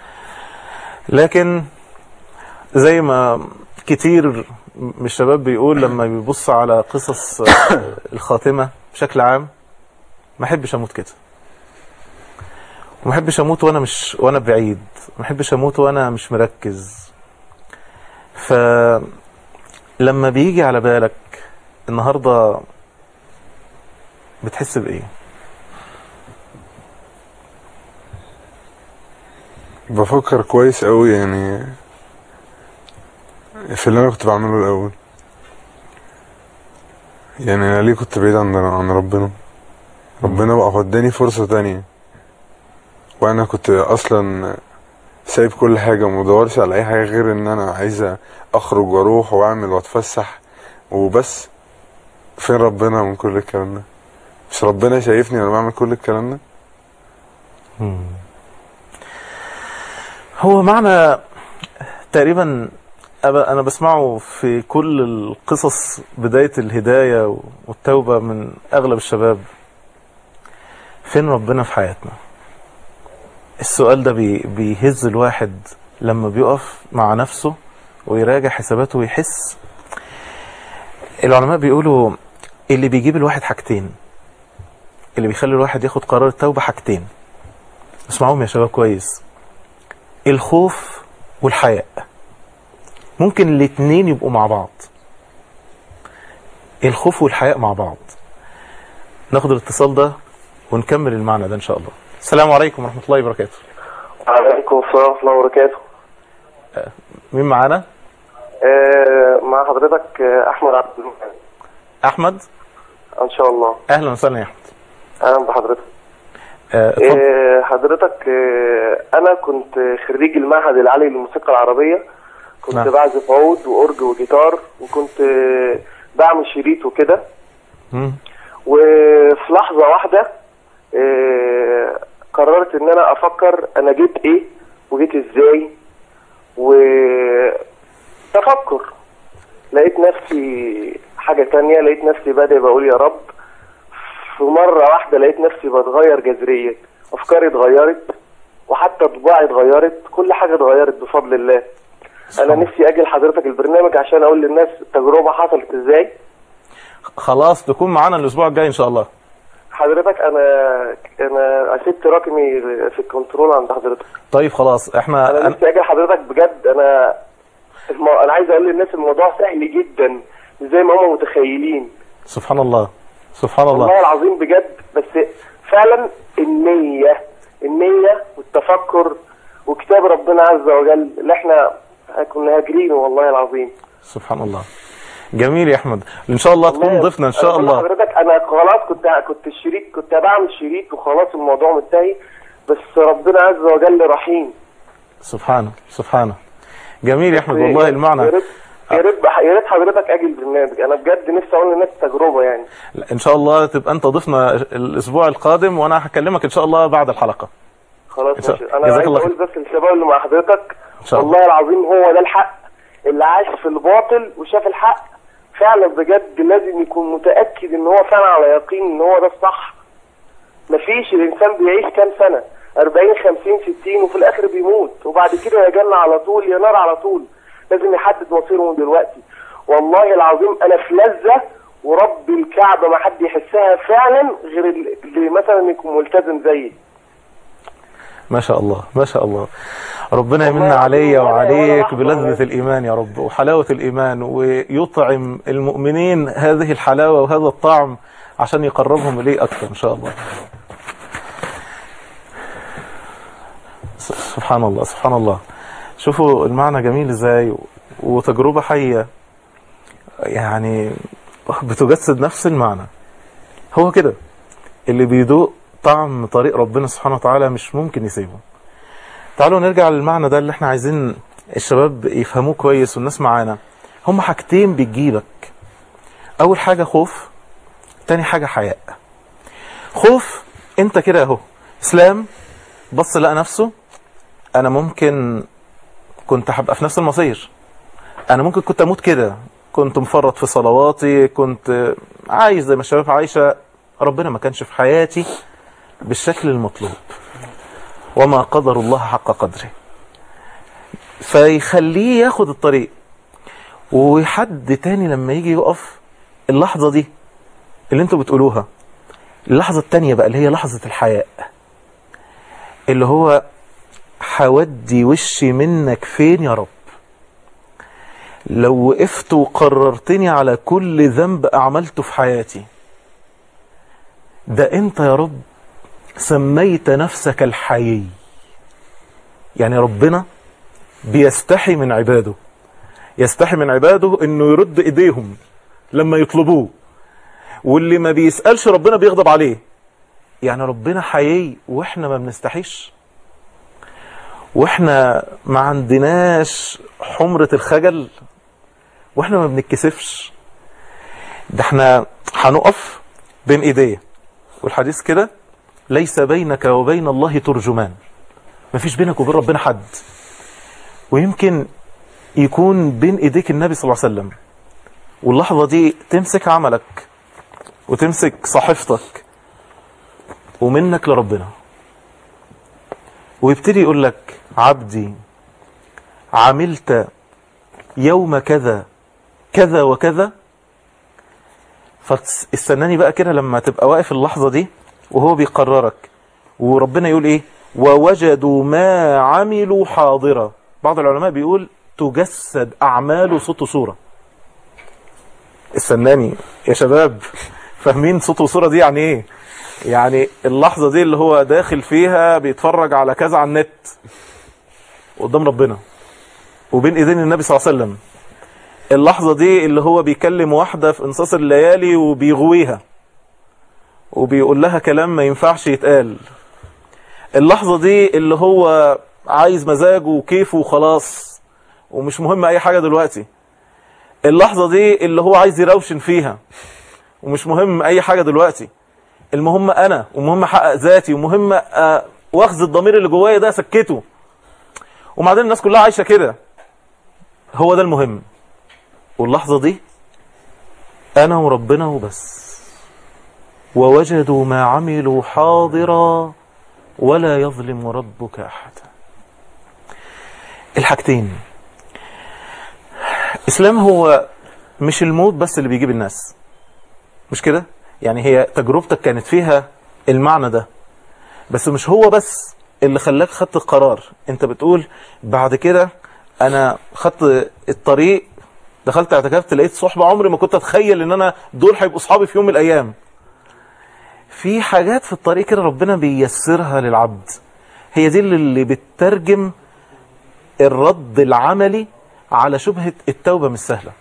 لكن زي ما كتير من الشباب بيقول لما بيبص على قصص الخاتمة بشكل عام، ما احبش اموت كده، وما احبش اموت وانا مش وانا بعيد، ما احبش اموت وانا مش مركز. ف لما بيجي على بالك النهاردة بتحس بإيه؟ بفكر كويس قوي يعني في اللي انا كنت بعمله الاول. يعني انا ليه كنت بعيد عن عن ربنا؟ ربنا بقى اداني فرصة تانية، وانا كنت اصلا سايب كل حاجة ومدورش على اي حاجة غير ان انا عايز اخرج واروح واعمل واتفسح وبس. فين ربنا من كل الكلام ده؟ مش ربنا شايفني وانا بعمل كل الكلام ده؟ هو معنى تقريبا انا بسمعه في كل القصص بداية الهداية والتوبة من اغلب الشباب. فين ربنا في حياتنا؟ السؤال ده بي بيهز الواحد لما بيقف مع نفسه ويراجع حساباته ويحس. العلماء بيقولوا اللي بيجيب الواحد حاجتين، اللي بيخلي الواحد ياخد قرار التوبة حاجتين، اسمعوهم يا شباب كويس: الخوف والحياء. ممكن الاتنين يبقوا مع بعض، الخوف والحياء مع بعض. ناخد الاتصال ده ونكمل المعنى ده ان شاء الله. السلام عليكم ورحمة الله وبركاته. وعليكم السلام ورحمة الله وبركاته. مين معانا؟ آه مع حضرتك احمد عبد المنعم. احمد ان شاء الله. اهلا وسهلا يا احمد. اهلا بحضرتك. آه آه حضرتك آه انا كنت خريج المعهد العالي للموسيقى العربية. كنت نعم. بعزف عود واورج وجيتار، وكنت آه بعمل شريط وكده. وفي لحظة واحدة آه قررت ان انا افكر انا جيت ايه وجيت ازاي، وتفكر لقيت نفسي حاجة تانية. لقيت نفسي بادئ بقول يا رب. في مرة واحدة لقيت نفسي بتغير جذريا، افكاري اتغيرت وحتى طباعي اتغيرت، كل حاجة اتغيرت بفضل الله. انا نفسي اجي لحضرتك البرنامج عشان اقول للناس التجربة حصلت ازاي. خلاص تكون معانا الاسبوع الجاي ان شاء الله. حضرتك انا انا سبت رقمي في الكنترول عند حضرتك. طيب خلاص احنا انا نفسي اجي لحضرتك بجد. انا المو... انا عايز اقول للناس الموضوع سهل جدا زي ما هم متخيلين. سبحان الله سبحان الله والله العظيم بجد. بس فعلا النية النية والتفكر وكتاب ربنا عز وجل اللي احنا كنا هاجرينه والله العظيم. سبحان الله. جميل يا احمد، ان شاء الله تكون ضيفنا ان شاء الله. حضرتك انا خلاص كنت كنت الشريك كنت بعمل شريك وخلاص الموضوع منتهي، بس ربنا عز وجل رحيم. سبحانه سبحانه. جميل يا احمد والله المعنى. يا ريت يا ريت يا ريت حضرتك اجي البرنامج. انا بجد نفسي اقول للناس تجربه يعني. ان شاء الله تبقى انت ضيفنا الاسبوع القادم، وانا هكلمك ان شاء الله بعد الحلقه. خلاص ماشي. انا عايز اقول بس للشباب اللي مع حضرتك والله العظيم هو ده الحق. اللي عاش في الباطل وشاف الحق فعلا بجد لازم يكون متأكد ان هو فعلا على يقين ان هو ده الصح. مفيش الانسان بيعيش كام سنة، اربعين خمسين ستين، وفي الاخر بيموت، وبعد كده يا جنة على طول يا نار على طول. لازم يحدد مصيره من دلوقتي. والله العظيم انا في لذة ورب الكعبة ما حد يحسها فعلا غير اللي مثلا يكون ملتزم زيي. ما شاء الله ما شاء الله. ربنا يمن عليا وعليك بلذة الإيمان يا رب وحلاوة الإيمان، ويطعم المؤمنين هذه الحلاوة وهذا الطعم عشان يقربهم إليه أكثر إن شاء الله. سبحان الله سبحان الله. شوفوا المعنى جميل إزاي وتجربة حية يعني بتجسد نفس المعنى. هو كده اللي بيدوق طعم طريق ربنا سبحانه وتعالى مش ممكن يسيبه. تعالوا نرجع للمعنى ده اللي احنا عايزين الشباب يفهموه كويس والناس معانا. هم حاجتين بتجيلك، اول حاجة خوف، تاني حاجة حياء. خوف انت كده اهو اسلام بص لقى نفسه انا ممكن كنت هبقى في نفس المصير، انا ممكن كنت اموت كده، كنت مفرط في صلواتي، كنت عايز زي ما الشباب عايشة، ربنا ما كانش في حياتي بالشكل المطلوب وما قدر الله حق قدره. فيخليه ياخد الطريق. وحد تاني لما يجي يقف اللحظة دي اللي انتوا بتقولوها، اللحظة التانية بقى اللي هي لحظة الحياء، اللي هو حودي وشي منك فين يا رب. لو وقفت وقررتني على كل ذنب أعملته في حياتي، ده أنت يا رب سميت نفسك الحيي. يعني ربنا بيستحي من عباده، يستحي من عباده انه يرد ايديهم لما يطلبوه، واللي ما بيسألش ربنا بيغضب عليه. يعني ربنا حيي واحنا ما بنستحيش، واحنا ما عندناش حمرة الخجل، واحنا ما بنتكسفش. ده احنا هنقف بين ايديه، والحديث كده ليس بينك وبين الله ترجمان، مفيش بينك وبين ربنا حد. ويمكن يكون بين ايديك النبي صلى الله عليه وسلم، واللحظة دي تمسك عملك وتمسك صحيفتك ومنك لربنا، ويبتدي يقول لك عبدي عملت يوم كذا كذا وكذا. فاستناني بقى كده لما تبقى واقف اللحظة دي وهو بيقررك، وربنا يقول ايه؟ ووجدوا ما عملوا حاضرا. بعض العلماء بيقول تجسد أعماله صوت وصورة. استناني يا شباب، فاهمين صوت وصورة دي يعني ايه؟ يعني اللحظة دي اللي هو داخل فيها بيتفرج على كذا على النت قدام ربنا وبين ايدين النبي صلى الله عليه وسلم. اللحظة دي اللي هو بيكلم واحدة في انصاص الليالي وبيغويها وبيقول لها كلام ما ينفعش يتقال. اللحظة دي اللي هو عايز مزاجه وكيفه وخلاص ومش مهم اي حاجة دلوقتي. اللحظة دي اللي هو عايز يروشن فيها ومش مهم اي حاجة دلوقتي. المهم انا، ومهم احقق ذاتي، ومهم أ... واخذ الضمير اللي جوايا ده سكته. وبعدين الناس كلها عايشة كده، هو ده المهم. واللحظة دي انا وربنا وبس. ووجدوا ما عملوا حاضرا ولا يظلم ربك احدا. الحاجتين، اسلام هو مش الموت بس اللي بيجيب الناس، مش كده؟ يعني هي تجربتك كانت فيها المعنى ده، بس مش هو بس اللي خلاك خدت القرار. انت بتقول بعد كده انا خدت الطريق، دخلت اعتكفت، لقيت صحبة عمري ما كنت اتخيل ان انا دول هيبقوا صحابي في يوم من الايام. في حاجات في الطريق كده ربنا بييسرها للعبد، هي دي اللي بتترجم الرد العملي على شبهة التوبة مش سهلة.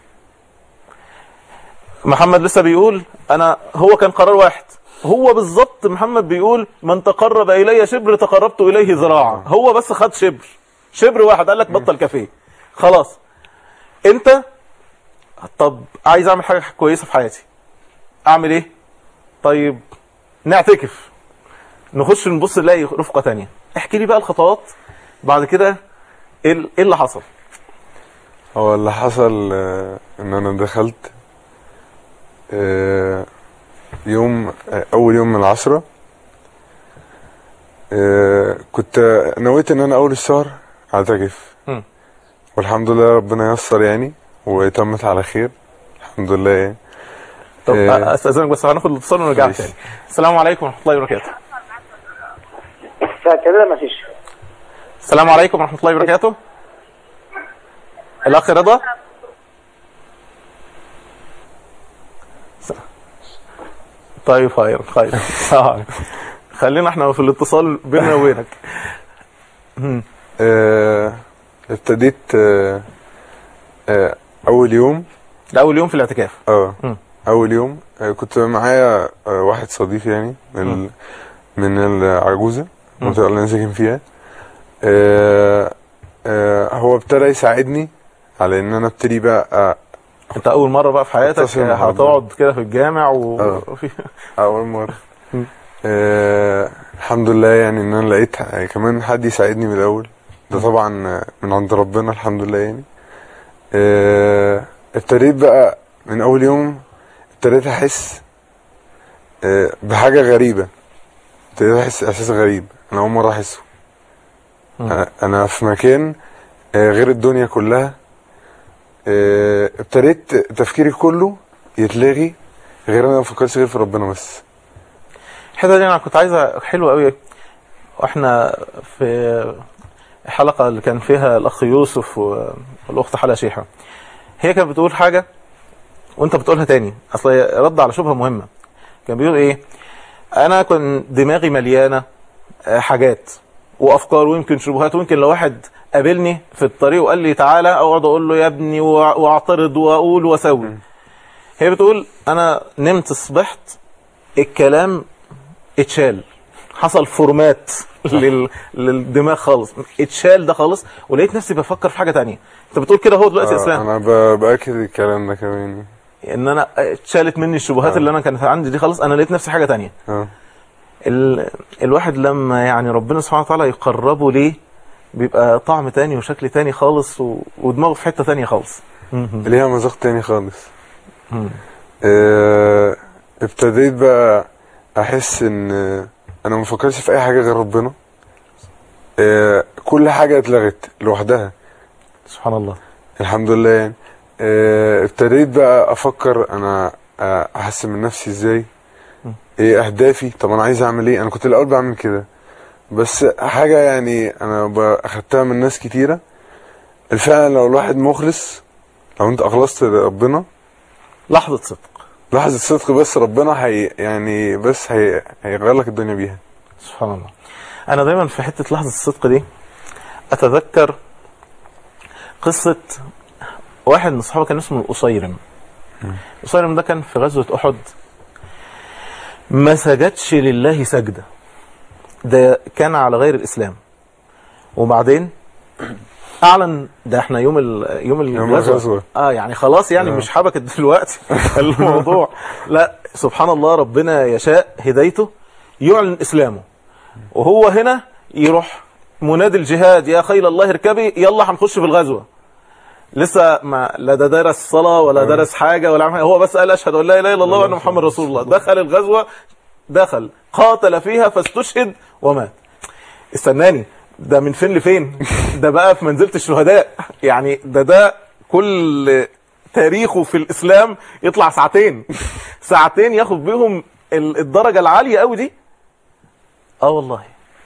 محمد لسه بيقول انا هو كان قرار واحد، هو بالظبط محمد بيقول من تقرب الي شبر تقربت اليه ذراعا. هو بس خد شبر، شبر واحد، قال لك بطل كافيه خلاص. انت طب عايز اعمل حاجة كويسة في حياتي، اعمل ايه؟ طيب نعتكف، نخش نبص نلاقي رفقة تانية. احكي لي بقى الخطوات بعد كده، ايه اللي حصل؟ هو اللي حصل آه ان انا دخلت آه يوم آه اول يوم من العشرة، آه كنت نويت ان انا اول الشهر اعتكف، والحمد لله ربنا ييسر يعني وتمت على خير الحمد لله يعني. طب آه استاذنك بس هناخد الاتصال ونرجع تاني. السلام عليكم ورحمه الله وبركاته. كده مفيش. السلام عليكم ورحمه الله وبركاته. الاخ رضا. طيب خير خير خلينا احنا في الاتصال بيننا وبينك. آه ابتديت آه آه اول يوم، ده اول يوم في الاعتكاف. اه اول يوم آه كنت معايا آه واحد صديق يعني من من العجوزه المنطقه اللي انا ساكن فيها. آه آه هو ابتدى يساعدني على ان انا ابتدي بقى آه انت اول مره بقى في حياتك هتقعد كده في الجامع و اه اول مره. آه الحمد لله يعني ان انا لقيت كمان حد يساعدني من الاول، ده طبعا من عند ربنا الحمد لله يعني. آه ابتديت بقى من اول يوم ابتديت احس آه بحاجه غريبه، ابتديت احس احساس غريب انا اول مره احسه. آه انا في مكان آه غير الدنيا كلها. آه ابتديت تفكيري كله يتلغي، غير انا ما بفكرش غير في ربنا بس. الحته دي انا كنت عايزه حلوه قوي، واحنا في الحلقه اللي كان فيها الاخ يوسف والاخت حلا شيحه هي كانت بتقول حاجة وانت بتقولها تاني، اصل رد على شبهة مهمة. كان بيقول ايه؟ انا كنت دماغي مليانة حاجات وافكار ويمكن شبهات، ويمكن لو واحد قابلني في الطريق وقال لي تعالى اقعد اقول له يا ابني واعترض واقول واسوي. هي بتقول انا نمت صبحت الكلام اتشال، حصل فورمات لل... للدماغ خالص، اتشال ده خالص، ولقيت نفسي بفكر في حاجة تانية. انت بتقول كده هو دلوقتي يا اسلام؟ انا ب... باكد الكلام ده كمان، ان انا اتشالت مني الشبهات آه. اللي انا كانت عندي دي خالص، انا لقيت نفسي حاجة تانية. اه ال... الواحد لما يعني ربنا سبحانه وتعالى يقربه ليه بيبقى طعم تاني وشكل تاني خالص و... ودماغه في حتة تانية خالص، ليها مذاق تاني خالص. اه... ابتديت بقى احس ان انا ما بفكرش في اي حاجه غير ربنا. اه... كل حاجه اتلغت لوحدها سبحان الله، الحمد لله يعني. اه... ابتديت بقى افكر انا احسن من نفسي ازاي، ايه اهدافي، طب انا عايز اعمل ايه. انا كنت الاول بعمل كده بس حاجه يعني انا اخدتها من ناس كتيره، فعلا لو الواحد مخلص، لو انت اخلصت لربنا لحظه صدق، لحظه صدق بس ربنا هي يعني بس هي هيغير لك الدنيا بيها. سبحان الله. انا دايما في حته لحظه الصدق دي اتذكر قصه واحد من الصحابه كان اسمه الأصيرم. الأصيرم ده كان في غزوه احد ما سجدش لله سجده، ده كان على غير الاسلام، وبعدين اعلن ده احنا يوم ال يوم الغزوه اه يعني خلاص يعني آه. مش حبكت دلوقتي الموضوع. لا سبحان الله، ربنا يشاء هدايته يعلن اسلامه، وهو هنا يروح منادي الجهاد يا خيل الله اركبي يلا هنخش في الغزوه. لسه ما لا ده درس صلاه ولا درس حاجه ولا حاجة. هو بس قال اشهد ان لا اله الا الله وان محمد رسول الله، دخل الغزوه، دخل قاتل فيها فاستشهد ومات. استناني، ده من فين لفين؟ ده بقى في منزلة الشهداء يعني. ده ده كل تاريخه في الإسلام يطلع ساعتين ساعتين ياخد بيهم الدرجة العالية قوي دي. اه والله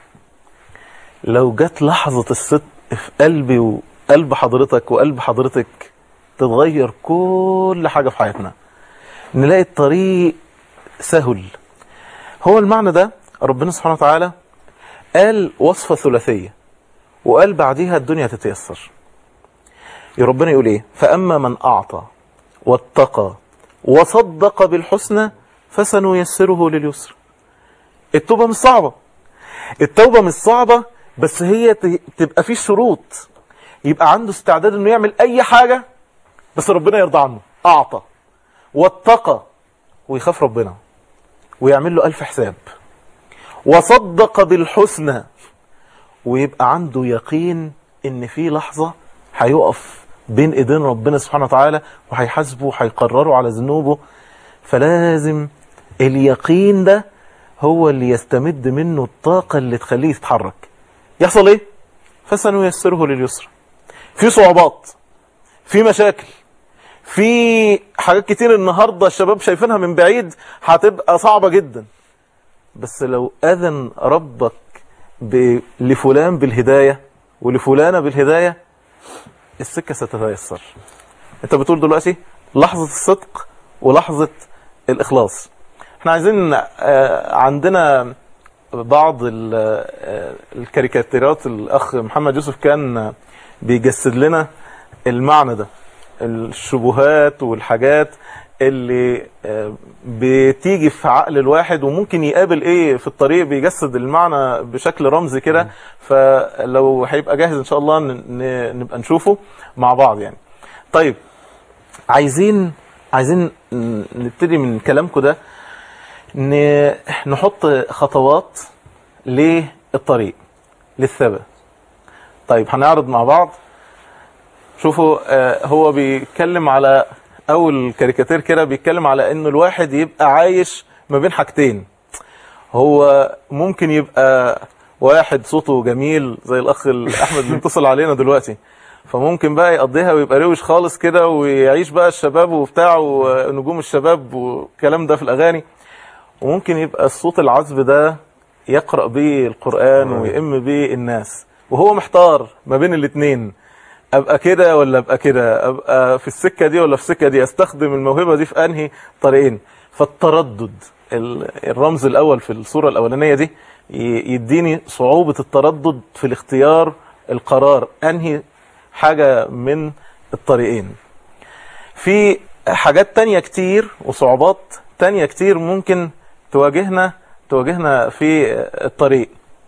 لو جت لحظة الصدق في قلبي وقلب حضرتك وقلب حضرتك تتغير كل حاجة في حياتنا، نلاقي الطريق سهل. هو المعنى ده ربنا سبحانه وتعالى قال وصفة ثلاثية وقال بعديها الدنيا تتيسر. يا ربنا يقول ايه؟ فأما من أعطى واتقى وصدق بالحسنى فسنيسره لليسر. التوبة مش صعبة، التوبة مش صعبة، بس هي تبقى فيه شروط، يبقى عنده استعداد انه يعمل اي حاجة بس ربنا يرضى عنه. أعطى واتقى ويخاف ربنا ويعمل له ألف حساب، وصدق بالحسنى ويبقى عنده يقين ان في لحظة هيقف بين ايدين ربنا سبحانه وتعالى وهيحاسبه وهيقرره على ذنوبه. فلازم اليقين ده هو اللي يستمد منه الطاقة اللي تخليه يتحرك. يحصل ايه؟ فسنيسره لليسر. في صعوبات، في مشاكل، في حاجات كتير النهاردة الشباب شايفينها من بعيد هتبقى صعبة جدا، بس لو أذن ربك ب... لفلان بالهداية ولفلانة بالهداية السكة ستتيسر. انت بتقول دلوقتي لحظة الصدق ولحظة الإخلاص. احنا عايزين عندنا بعض الكاريكاتيرات، الأخ محمد يوسف كان بيجسد لنا المعنى ده، الشبهات والحاجات اللي بتيجي في عقل الواحد وممكن يقابل ايه في الطريق، بيجسد المعنى بشكل رمزي كده. فلو هيبقى جاهز ان شاء الله نبقى نشوفه مع بعض يعني. طيب عايزين عايزين نبتدي من كلامكم ده نحط خطوات للطريق للثبات. طيب هنعرض مع بعض. شوفوا هو بيتكلم على اول كاريكاتير كده، بيتكلم على انه الواحد يبقى عايش ما بين حاجتين. هو ممكن يبقى واحد صوته جميل زي الاخ احمد اللي اتصل علينا دلوقتي، فممكن بقى يقضيها ويبقى روش خالص كده ويعيش بقى الشباب وبتاعه ونجوم الشباب والكلام ده في الاغاني. وممكن يبقى الصوت العذب ده يقرأ به القرآن ويئم به الناس، وهو محتار ما بين الاثنين. ابقى كده ولا ابقى كده، ابقى في السكه دي ولا في السكه دي، استخدم الموهبه دي في انهي طريقين. فالتردد الرمز الاول في الصوره الاولانيه دي يديني صعوبه التردد في الاختيار، القرار انهي حاجه من الطريقين. في حاجات تانية كتير وصعوبات تانية كتير ممكن تواجهنا تواجهنا في الطريق.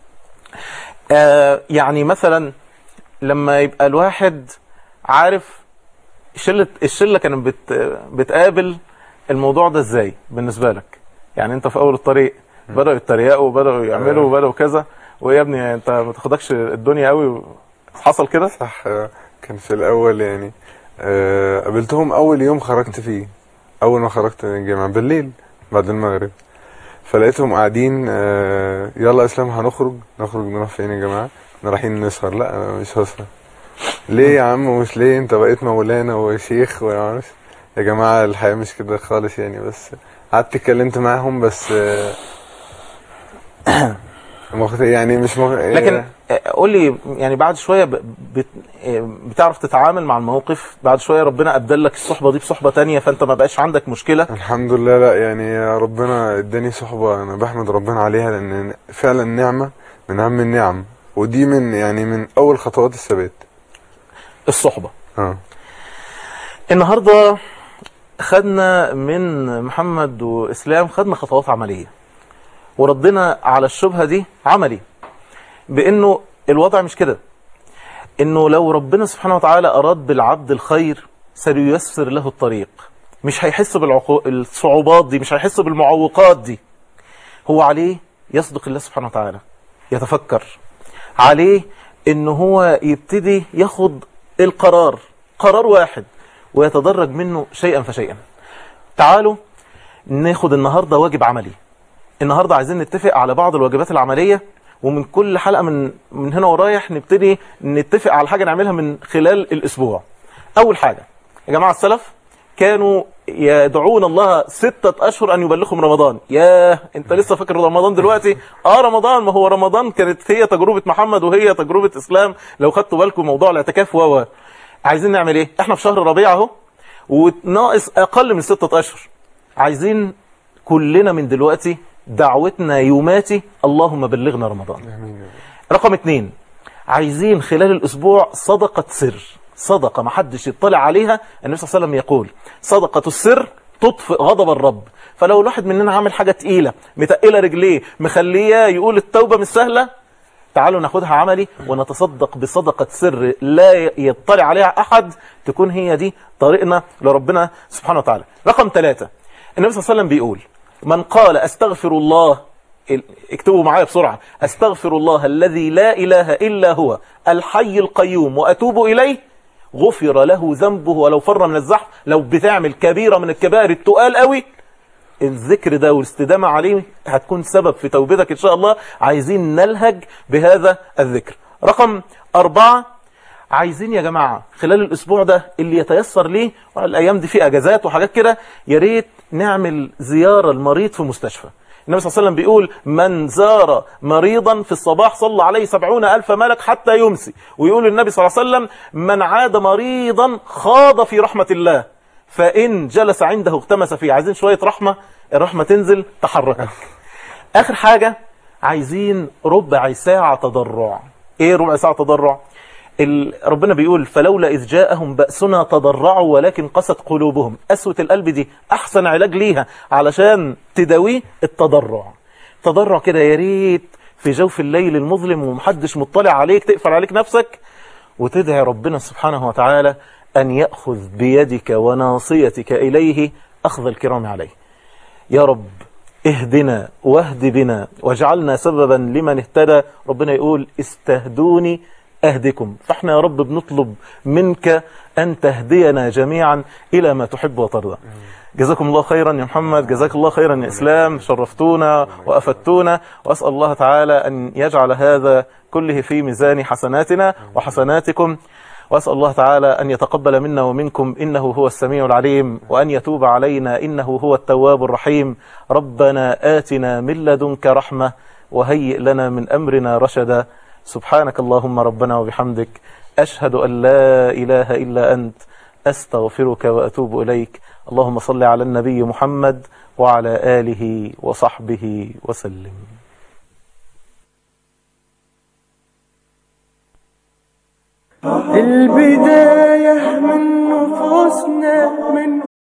آه يعني مثلا لما يبقى الواحد عارف شلة الشلة كانت بت بتقابل الموضوع ده ازاي بالنسبة لك. يعني انت في اول الطريق بدأوا يتريقوا وبدأوا يعملوا وبدأوا كذا، ويا ابني انت ما تاخدكش الدنيا قوي، حصل كده؟ صح. كان في الاول يعني أه قابلتهم اول يوم خرجت فيه، اول ما خرجت من الجامعة بالليل بعد المغرب، فلقيتهم قاعدين أه يلا اسلام هنخرج. نخرج نروح فين يا جماعة؟ احنا رايحين نسهر. لا انا مش هسهر. ليه يا عم؟ مش ليه؟ انت بقيت مولانا وشيخ ويعرف يا جماعة الحياة مش كده خالص يعني. بس قعدت اتكلمت معاهم بس مخ... يعني مش مخ... لكن قول لي يعني بعد شوية بت... بتعرف تتعامل مع الموقف، بعد شوية ربنا أبدل لك الصحبة دي بصحبة تانية فأنت ما بقاش عندك مشكلة؟ الحمد لله. لا يعني ربنا اداني صحبة أنا بحمد ربنا عليها، لأن فعلا نعمة من أهم النعم، ودي من يعني من أول خطوات الثبات الصحبة. اه النهاردة خدنا من محمد وإسلام خدنا خطوات عملية، وردنا على الشبهة دي عملي بأنه الوضع مش كده، أنه لو ربنا سبحانه وتعالى أراد بالعبد الخير سييسر له الطريق، مش هيحس بالصعوبات دي، مش هيحس بالمعوقات دي. هو عليه يصدق الله سبحانه وتعالى، يتفكر عليه أنه هو يبتدي ياخد القرار، قرار واحد، ويتدرج منه شيئا فشيئا. تعالوا ناخد النهاردة واجب عملي. النهاردة عايزين نتفق على بعض الواجبات العملية، ومن كل حلقة من من هنا ورايح نبتدي نتفق على حاجة نعملها من خلال الأسبوع. أول حاجة يا جماعة، السلف كانوا يدعون الله ستة أشهر أن يبلغهم رمضان. ياه أنت لسه فاكر رمضان دلوقتي؟ آه رمضان، ما هو رمضان كانت هي تجربة محمد وهي تجربة إسلام. لو خدتوا بالكم موضوع الاعتكاف و عايزين نعمل إيه؟ إحنا في شهر ربيع أهو وناقص أقل من ستة أشهر. عايزين كلنا من دلوقتي دعوتنا يوماتي اللهم بلغنا رمضان. رقم اتنين، عايزين خلال الأسبوع صدقة سر، صدقة ما حدش يطلع عليها. النبي صلى الله عليه وسلم يقول صدقة السر تطفئ غضب الرب. فلو الواحد مننا عامل حاجة تقيلة متقلة رجليه مخليه يقول التوبة مش سهلة، تعالوا ناخدها عملي ونتصدق بصدقة سر لا يطلع عليها أحد، تكون هي دي طريقنا لربنا سبحانه وتعالى. رقم ثلاثة، النبي صلى الله عليه وسلم بيقول من قال أستغفر الله، اكتبوا معايا بسرعة، أستغفر الله الذي لا إله إلا هو الحي القيوم وأتوب إليه، غفر له ذنبه ولو فر من الزحف. لو بتعمل كبيرة من الكبائر التقال قوي، الذكر ده والاستدامة عليه هتكون سبب في توبتك إن شاء الله. عايزين نلهج بهذا الذكر. رقم أربعة، عايزين يا جماعة خلال الأسبوع ده اللي يتيسر ليه، الأيام دي في أجازات وحاجات كده، يا ريت نعمل زيارة المريض في مستشفى. النبي صلى الله عليه وسلم بيقول من زار مريضا في الصباح صلى عليه سبعون ألف ملك حتى يمسي. ويقول النبي صلى الله عليه وسلم من عاد مريضا خاض في رحمة الله فإن جلس عنده اغتمس فيه. عايزين شوية رحمة، الرحمة تنزل تحركك. آخر حاجة، عايزين ربع ساعة تضرع. ايه ربع ساعة تضرع؟ ربنا بيقول فلولا إذ جاءهم بأسنا تضرعوا ولكن قست قلوبهم. قسوة القلب دي أحسن علاج ليها علشان تداويه التضرع. تضرع كده يا ريت في جوف الليل المظلم ومحدش مطلع عليك، تقفل عليك نفسك وتدعي ربنا سبحانه وتعالى أن يأخذ بيدك وناصيتك إليه أخذ الكرام عليه. يا رب اهدنا واهد بنا واجعلنا سببا لمن اهتدى. ربنا يقول استهدوني أهدكم. فاحنا يا رب بنطلب منك أن تهدينا جميعا إلى ما تحب وترضى. جزاكم الله خيرا يا محمد، جزاك الله خيرا يا إسلام، شرفتونا وأفدتونا، وأسأل الله تعالى أن يجعل هذا كله في ميزان حسناتنا وحسناتكم، وأسأل الله تعالى أن يتقبل منا ومنكم إنه هو السميع العليم، وأن يتوب علينا إنه هو التواب الرحيم. ربنا آتنا من لدنك رحمة وهيئ لنا من أمرنا رشدا. سبحانك اللهم ربنا وبحمدك، أشهد أن لا إله إلا أنت، أستغفرك وأتوب إليك. اللهم صل على النبي محمد وعلى آله وصحبه وسلم. البداية من نفوسنا، من